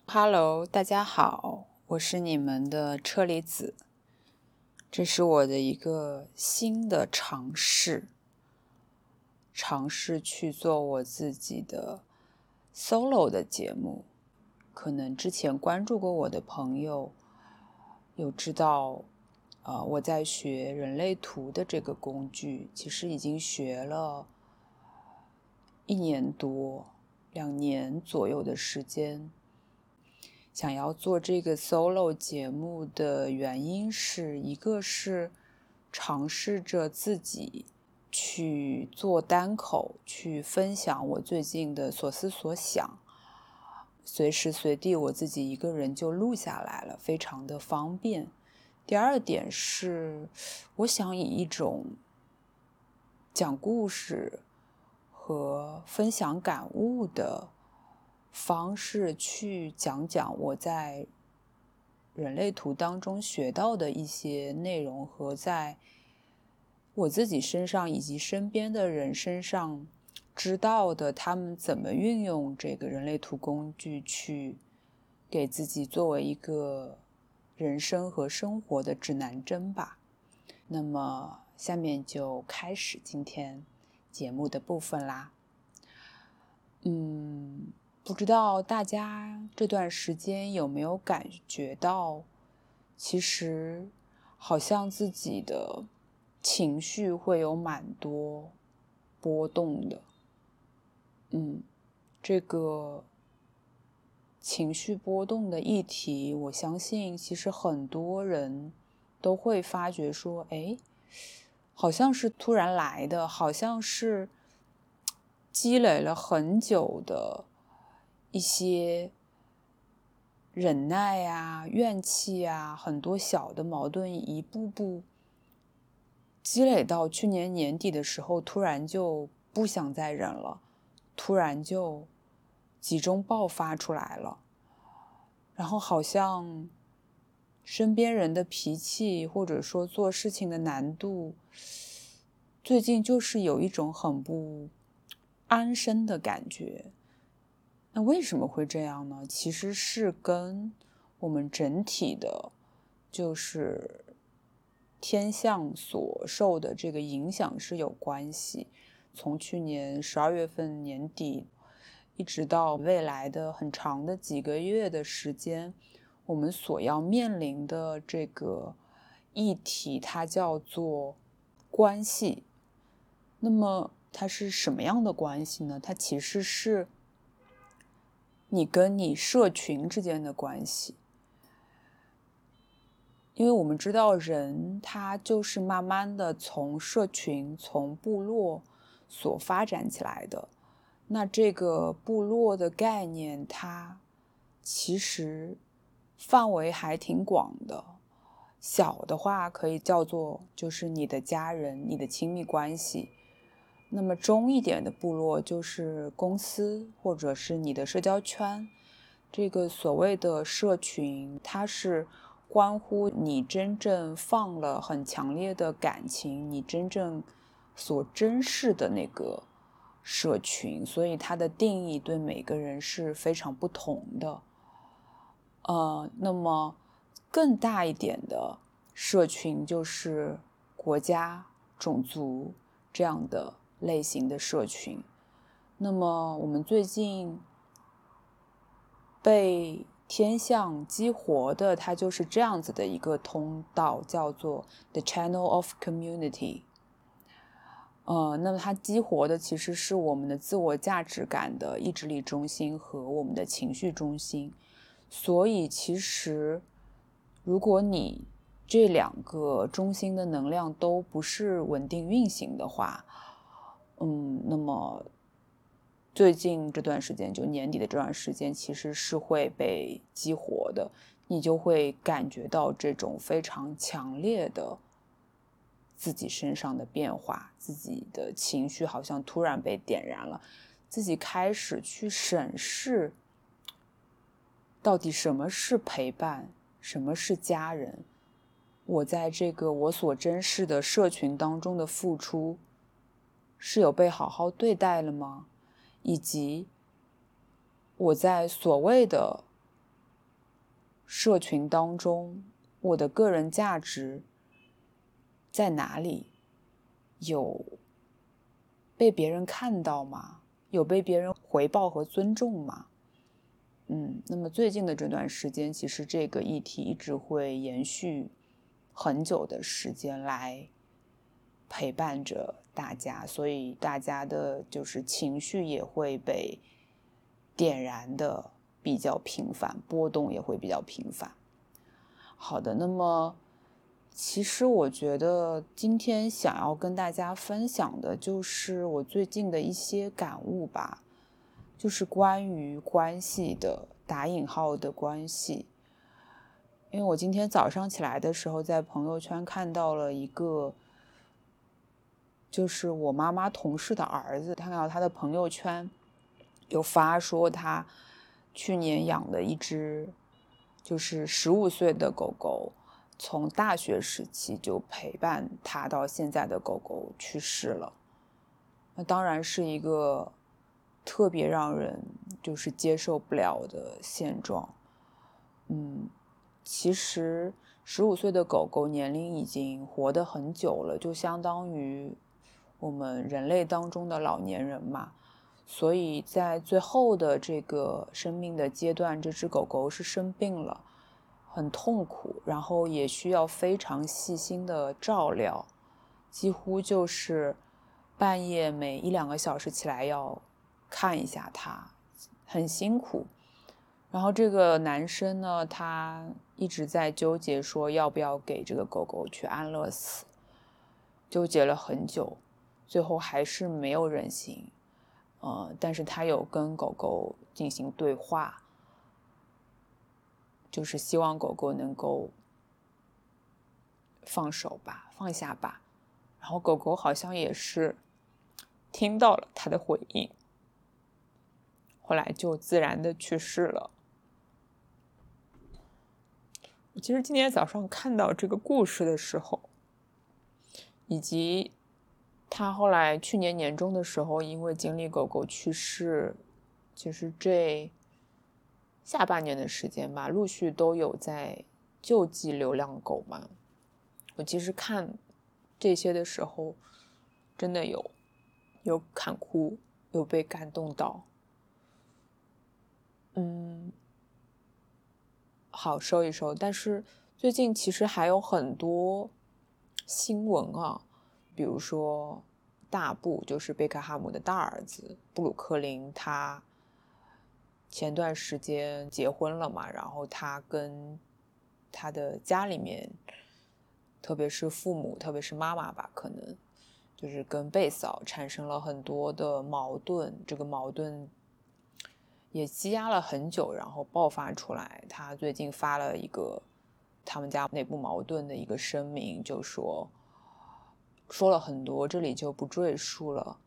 Hello，大家好，我是你们的车厘子。这是我的一个新的尝试去做我自己的 solo 的节目。可能之前关注过我的朋友有知道，我在学人类图的这个工具，其实已经学了1年多、2年左右的时间。想要做这个 solo 节目的原因是，一个是尝试着自己去做单口，去分享我最近的所思所想，随时随地我自己一个人就录下来了，非常的方便。第二点是，我想以一种讲故事和分享感悟的方式去讲讲我在人类图当中学到的一些内容，和在我自己身上以及身边的人身上知道的他们怎么运用这个人类图工具去给自己作为一个人生和生活的指南针吧。那么下面就开始今天节目的部分啦。不知道大家这段时间有没有感觉到，其实好像自己的情绪会有蛮多波动的。这个情绪波动的议题，我相信其实很多人都会发觉说，好像是突然来的，好像是积累了很久的一些忍耐啊、怨气啊，很多小的矛盾一步步积累到去年年底的时候，突然就不想再忍了，突然就集中爆发出来了。然后好像身边人的脾气，或者说做事情的难度，最近就是有一种很不安生的感觉。那为什么会这样呢？其实是跟我们整体的就是天象所受的这个影响是有关系。从去年12月份年底一直到未来的很长的几个月的时间，我们所要面临的这个议题，它叫做关系。那么它是什么样的关系呢？它其实是你跟你社群之间的关系。因为我们知道人他就是慢慢的从社群、从部落所发展起来的。那这个部落的概念，它其实范围还挺广的。小的话可以叫做就是你的家人、你的亲密关系。那么中一点的部落就是公司或者是你的社交圈。这个所谓的社群，它是关乎你真正放了很强烈的感情，你真正所珍视的那个社群，所以它的定义对每个人是非常不同的。那么更大一点的社群就是国家、种族这样的类型的社群。那么我们最近被天象激活的，它就是这样子的一个通道，叫做 The Channel of Community。那么它激活的其实是我们的自我价值感的意志力中心和我们的情绪中心。所以其实如果你这2个中心的能量都不是稳定运行的话，那么最近这段时间，就年底的这段时间，其实是会被激活的。你就会感觉到这种非常强烈的自己身上的变化，自己的情绪好像突然被点燃了，自己开始去审视到底什么是陪伴，什么是家人，我在这个我所珍视的社群当中的付出是有被好好对待了吗？以及我在所谓的社群当中，我的个人价值在哪里？有被别人看到吗？有被别人回报和尊重吗？那么最近的这段时间，其实这个议题一直会延续很久的时间来陪伴着大家，所以大家的就是情绪也会被点燃的比较频繁，波动也会比较频繁。好的，那么其实我觉得今天想要跟大家分享的就是我最近的一些感悟吧，就是关于关系的打引号的关系。因为我今天早上起来的时候，在朋友圈看到了一个，就是我妈妈同事的儿子，看到他的朋友圈有发说他去年养的一只就是15岁的狗狗，从大学时期就陪伴他到现在的狗狗去世了。那当然是一个特别让人就是接受不了的现状。其实15岁的狗狗年龄已经活得很久了，就相当于我们人类当中的老年人嘛。所以在最后的这个生命的阶段，这只狗狗是生病了，很痛苦，然后也需要非常细心的照料，几乎就是半夜每1-2个小时起来要看一下它，很辛苦。然后这个男生呢，他一直在纠结说要不要给这个狗狗去安乐死，纠结了很久，最后还是没有忍心。但是他有跟狗狗进行对话，就是希望狗狗能够放手吧，放下吧。然后狗狗好像也是听到了他的回应，后来就自然的去世了。我其实今天早上看到这个故事的时候，以及他后来去年年中的时候因为经历狗狗去世，其实这下半年的时间吧，陆续都有在救济流浪狗嘛。我其实看这些的时候，真的有看哭，有被感动到。好，收一收。但是最近其实还有很多新闻啊，比如说大布，就是贝克汉姆的大儿子布鲁克林，他前段时间结婚了嘛，然后他跟他的家里面，特别是父母，特别是妈妈吧，可能就是跟贝嫂产生了很多的矛盾，这个矛盾也积压了很久，然后爆发出来。他最近发了一个他们家内部矛盾的一个声明，就说了很多，这里就不赘述了。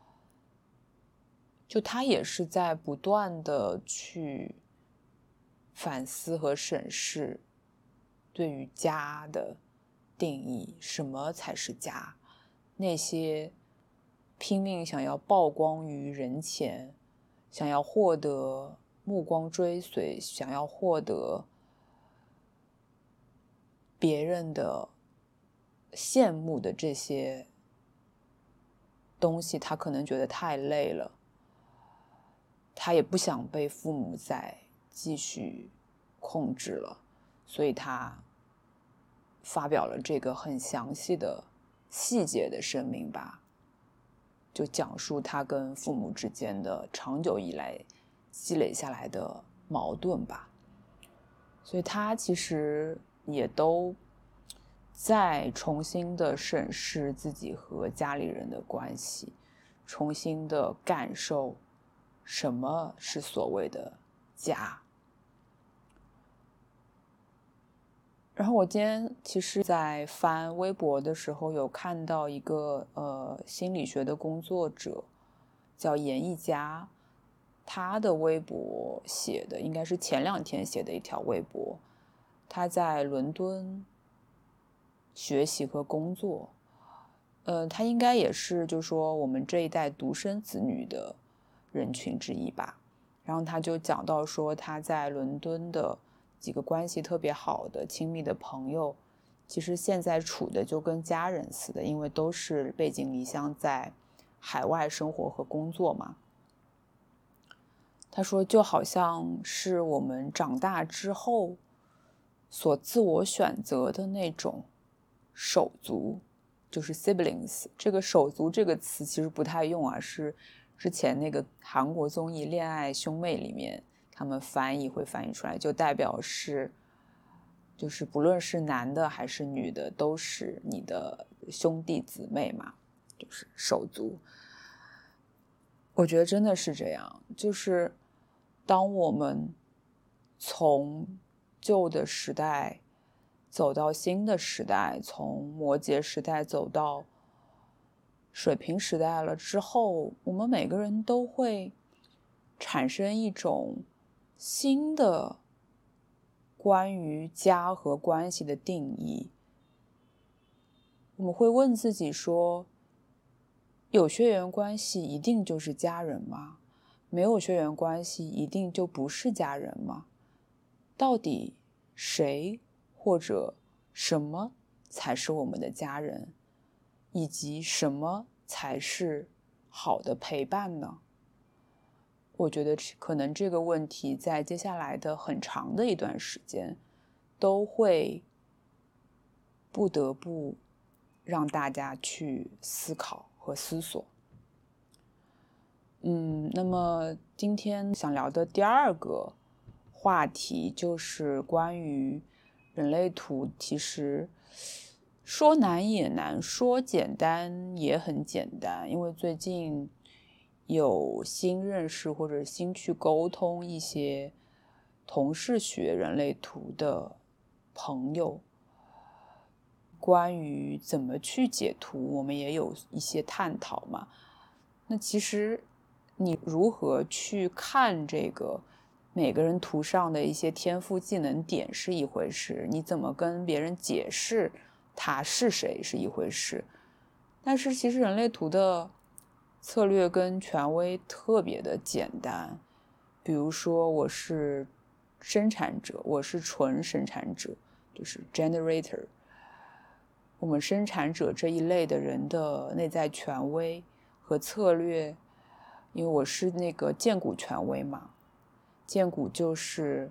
就他也是在不断的去反思和审视对于家的定义，什么才是家？那些拼命想要曝光于人前，想要获得目光追随，想要获得别人的羡慕的这些东西，他可能觉得太累了，他也不想被父母再继续控制了，所以他发表了这个很详细的细节的声明吧，就讲述他跟父母之间的长久以来积累下来的矛盾吧。所以他其实也都再重新的审视自己和家里人的关系，重新的感受什么是所谓的家。然后我今天其实在翻微博的时候有看到一个心理学的工作者叫严艺佳，他的微博写的应该是前2天写的一条微博，他在伦敦学习和工作，他应该也是就是说我们这一代独生子女的人群之一吧。然后他就讲到说他在伦敦的几个关系特别好的亲密的朋友，其实现在处的就跟家人似的，因为都是背井离乡在海外生活和工作嘛。他说就好像是我们长大之后所自我选择的那种手足，就是 siblings。 这个手足这个词其实不太用啊，是之前那个韩国综艺《恋爱兄妹》里面他们会翻译出来，就代表是就是不论是男的还是女的都是你的兄弟姊妹嘛，就是手足。我觉得真的是这样，就是当我们从旧的时代走到新的时代，从摩羯时代走到水瓶时代了之后，我们每个人都会产生一种新的关于家和关系的定义。我们会问自己说，有血缘关系一定就是家人吗？没有血缘关系一定就不是家人吗？到底谁或者什么才是我们的家人，以及什么才是好的陪伴呢？我觉得可能这个问题在接下来的很长的一段时间都会不得不让大家去思考和思索。那么今天想聊的第二个话题就是关于人类图，其实说难也难，说简单也很简单，因为最近有新认识或者新去沟通一些同是学人类图的朋友，关于怎么去解图，我们也有一些探讨嘛。那其实你如何去看这个每个人图上的一些天赋技能点是一回事，你怎么跟别人解释他是谁是一回事。但是其实人类图的策略跟权威特别的简单，比如说我是生产者，我是纯生产者，就是 generator。 我们生产者这一类的人的内在权威和策略，因为我是那个荐骨权威嘛，荐骨就是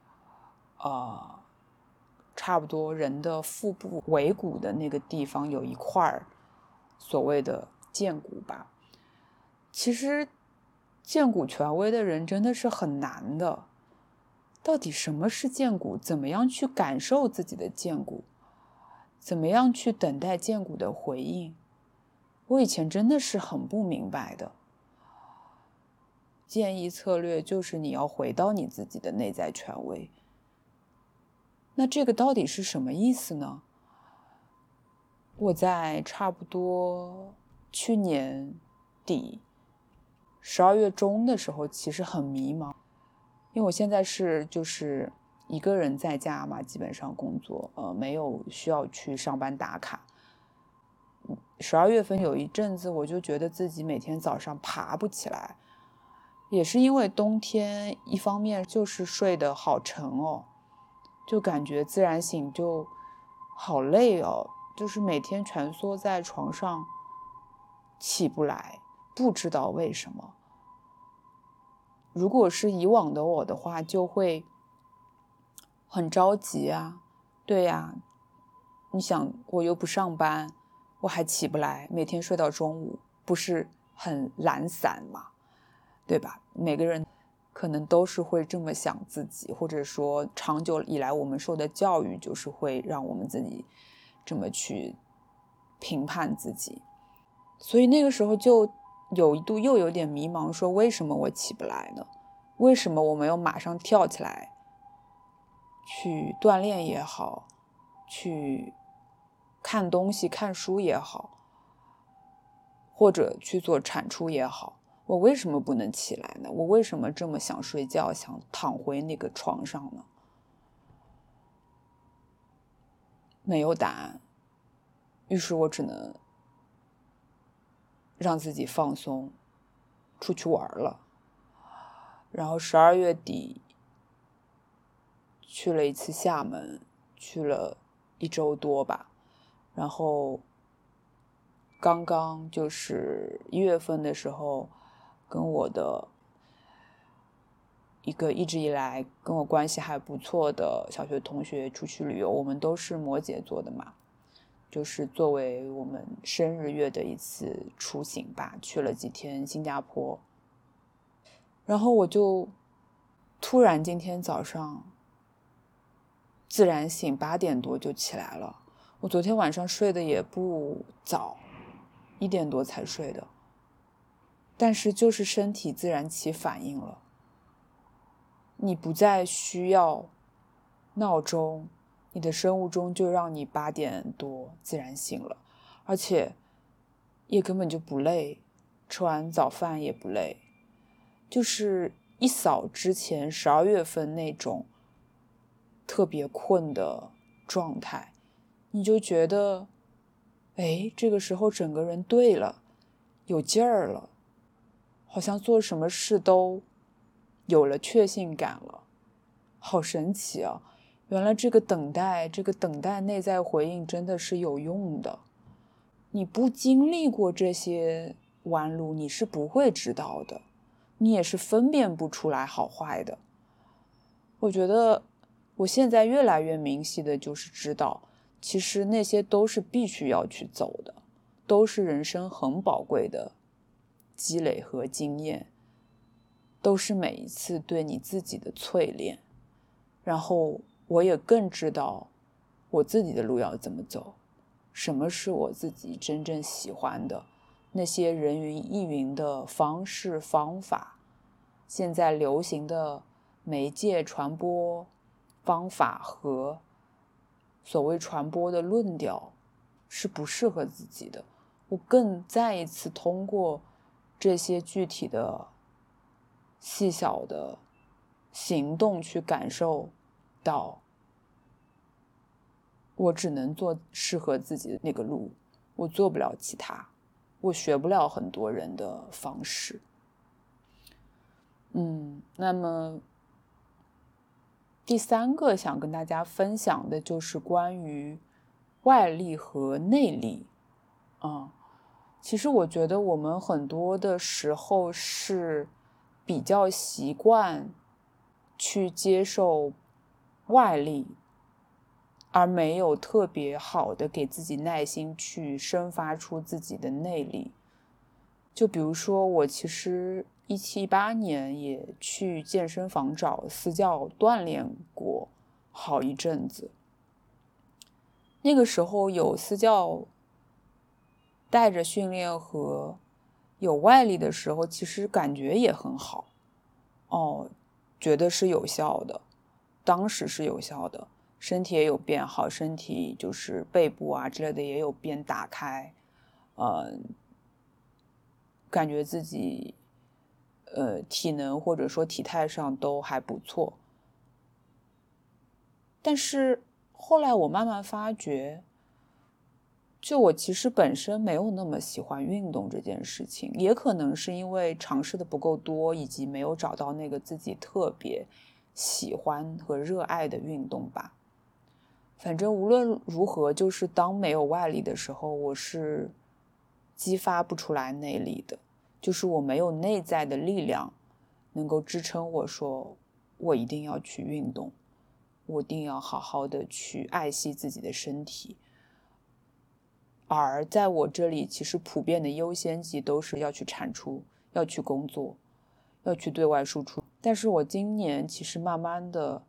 差不多人的腹部尾骨的那个地方有一块所谓的荐骨吧。其实荐骨权威的人真的是很难的，到底什么是荐骨，怎么样去感受自己的荐骨，怎么样去等待荐骨的回应，我以前真的是很不明白的。建议策略就是你要回到你自己的内在权威。那这个到底是什么意思呢？我在差不多去年底12月中的时候其实很迷茫，因为我现在就是一个人在家嘛，基本上工作没有需要去上班打卡。12月份有一阵子我就觉得自己每天早上爬不起来，也是因为冬天，一方面就是睡得好沉哦，就感觉自然醒就好累哦，就是每天蜷缩在床上起不来，不知道为什么。如果是以往的我的话，就会很着急啊，对呀，你想我又不上班，我还起不来，每天睡到中午，不是很懒散吗？对吧？每个人可能都是会这么想自己，或者说长久以来我们受的教育就是会让我们自己这么去评判自己。所以那个时候就有一度又有点迷茫，说为什么我起不来呢？为什么我没有马上跳起来去锻炼也好，去看东西看书也好，或者去做产出也好，我为什么不能起来呢？我为什么这么想睡觉，想躺回那个床上呢？没有答案，于是我只能让自己放松，出去玩了。然后12月底去了一次厦门，去了1周多吧。然后刚刚就是1月份的时候，跟我的一个一直以来跟我关系还不错的小学同学出去旅游，我们都是摩羯座的嘛，就是作为我们生日月的一次出行吧，去了几天新加坡。然后我就突然今天早上自然醒，8点多就起来了。我昨天晚上睡得也不早，1点多才睡的，但是就是身体自然起反应了。你不再需要闹钟，你的生物钟就让你8点多自然醒了，而且也根本就不累，吃完早饭也不累，就是一扫之前12月份那种特别困的状态，你就觉得，这个时候整个人对了，有劲儿了，好像做什么事都有了确信感了，好神奇啊！原来这个等待内在回应真的是有用的。你不经历过这些弯路，你是不会知道的，你也是分辨不出来好坏的。我觉得我现在越来越明晰的就是知道，其实那些都是必须要去走的，都是人生很宝贵的积累和经验，都是每一次对你自己的淬炼。然后我也更知道我自己的路要怎么走，什么是我自己真正喜欢的，那些人云亦云的方式方法，现在流行的媒介传播方法和所谓传播的论调是不适合自己的。我更再一次通过这些具体的细小的行动去感受到，我只能做适合自己的那个路，我做不了其他，我学不了很多人的方式。那么第3个想跟大家分享的就是关于外力和内力。其实我觉得我们很多的时候是比较习惯去接受外力，而没有特别好的给自己耐心去生发出自己的内力。就比如说我其实17、18年也去健身房找私教锻炼过好一阵子，那个时候有私教带着训练和有外力的时候，其实感觉也很好觉得是有效的，当时是有效的，身体也有变好，身体就是背部啊之类的也有变打开，感觉自己体能或者说体态上都还不错。但是后来我慢慢发觉，就我其实本身没有那么喜欢运动这件事情，也可能是因为尝试的不够多，以及没有找到那个自己特别喜欢和热爱的运动吧。反正无论如何，就是当没有外力的时候，我是激发不出来内力的，就是我没有内在的力量能够支撑我说我一定要去运动，我一定要好好的去爱惜自己的身体。而在我这里，其实普遍的优先级都是要去产出，要去工作，要去对外输出。但是我今年其实慢慢的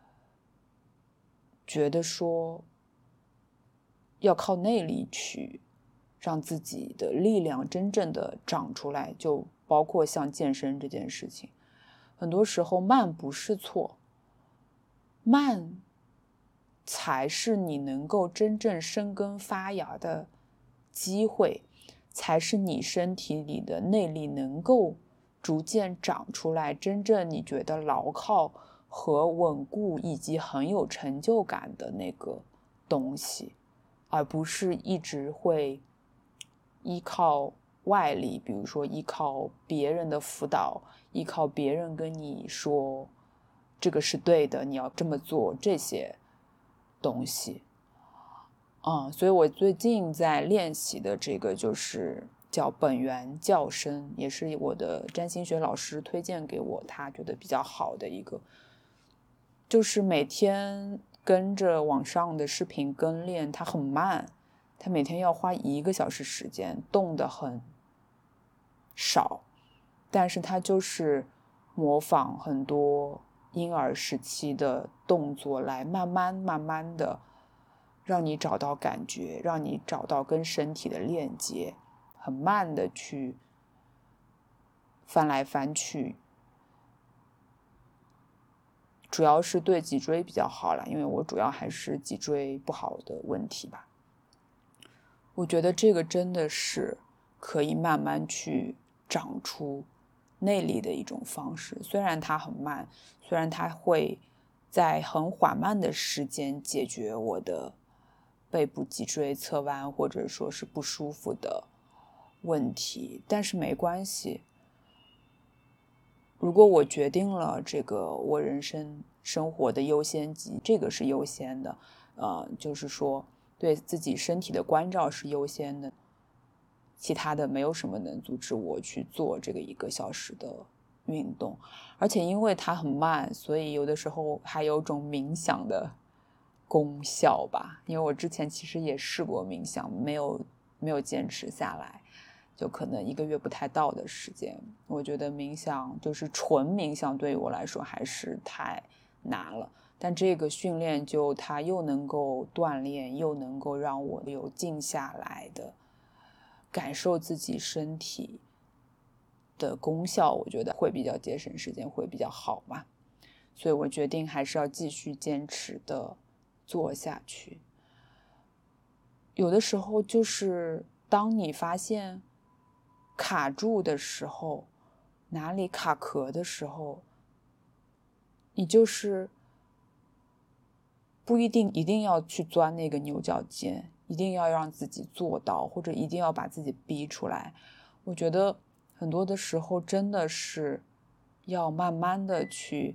觉得说，要靠内力去让自己的力量真正的长出来，就包括像健身这件事情。很多时候慢不是错，慢才是你能够真正生根发芽的机会，才是你身体里的内力能够逐渐长出来，真正你觉得牢靠和稳固以及很有成就感的那个东西，而不是一直会依靠外力，比如说依靠别人的辅导，依靠别人跟你说这个是对的，你要这么做，这些东西。所以我最近在练习的这个就是叫本源叫声，也是我的占星学老师推荐给我，他觉得比较好的一个，就是每天跟着网上的视频跟练，它很慢，他每天要花1个小时时间，动得很少，但是他就是模仿很多婴儿时期的动作来慢慢的让你找到感觉，让你找到跟身体的链接，很慢的去翻来翻去，主要是对脊椎比较好了，因为我主要还是脊椎不好的问题吧。我觉得这个真的是可以慢慢去长出内力的一种方式，虽然它很慢，虽然它会在很缓慢的时间解决我的背部脊椎侧弯或者说是不舒服的问题，但是没关系。如果我决定了这个我人生生活的优先级，这个是优先的，就是说对自己身体的关照是优先的，其他的没有什么能阻止我去做这个1个小时的运动。而且因为它很慢，所以有的时候还有种冥想的功效吧。因为我之前其实也试过冥想，没有坚持下来，就可能1个月不太到的时间。我觉得冥想就是纯冥想对于我来说还是太难了，但这个训练就它又能够锻炼，又能够让我有静下来的感受自己身体的功效，我觉得会比较节省时间，会比较好嘛。所以我决定还是要继续坚持的做下去。有的时候就是当你发现卡住的时候，哪里卡壳的时候，你就是不一定要去钻那个牛角尖，一定要让自己做到，或者一定要把自己逼出来。我觉得很多的时候真的是要慢慢的去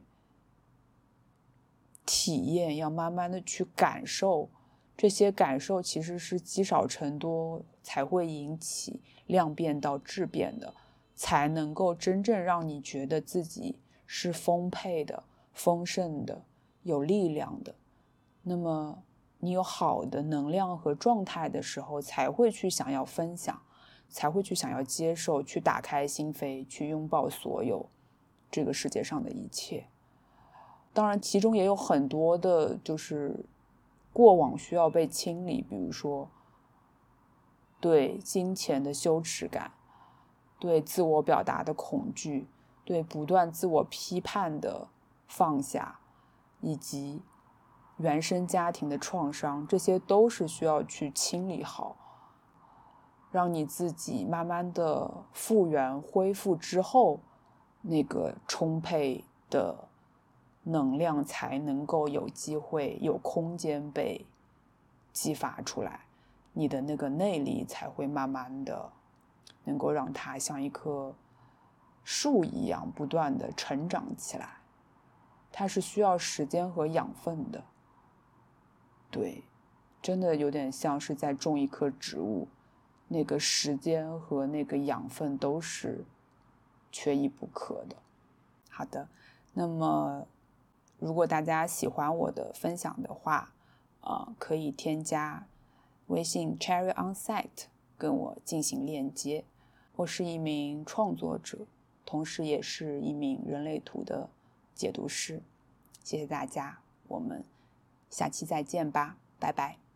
体验，要慢慢的去感受，这些感受其实是积少成多才会引起量变到质变的，才能够真正让你觉得自己是丰沛的、丰盛的、有力量的。那么你有好的能量和状态的时候，才会去想要分享，才会去想要接受，去打开心扉，去拥抱所有这个世界上的一切。当然其中也有很多的就是过往需要被清理，比如说对金钱的羞耻感，对自我表达的恐惧，对不断自我批判的放下，以及原生家庭的创伤，这些都是需要去清理好，让你自己慢慢的复原恢复之后，那个充沛的能量才能够有机会有空间被激发出来，你的那个内力才会慢慢的能够让它像一棵树一样不断的成长起来。它是需要时间和养分的，对，真的有点像是在种一棵植物，那个时间和那个养分都是缺一不可的。好的，那么如果大家喜欢我的分享的话，可以添加微信 Cherry on Site 跟我进行链接。我是一名创作者，同时也是一名人类图的解读师。谢谢大家，我们下期再见吧，拜拜。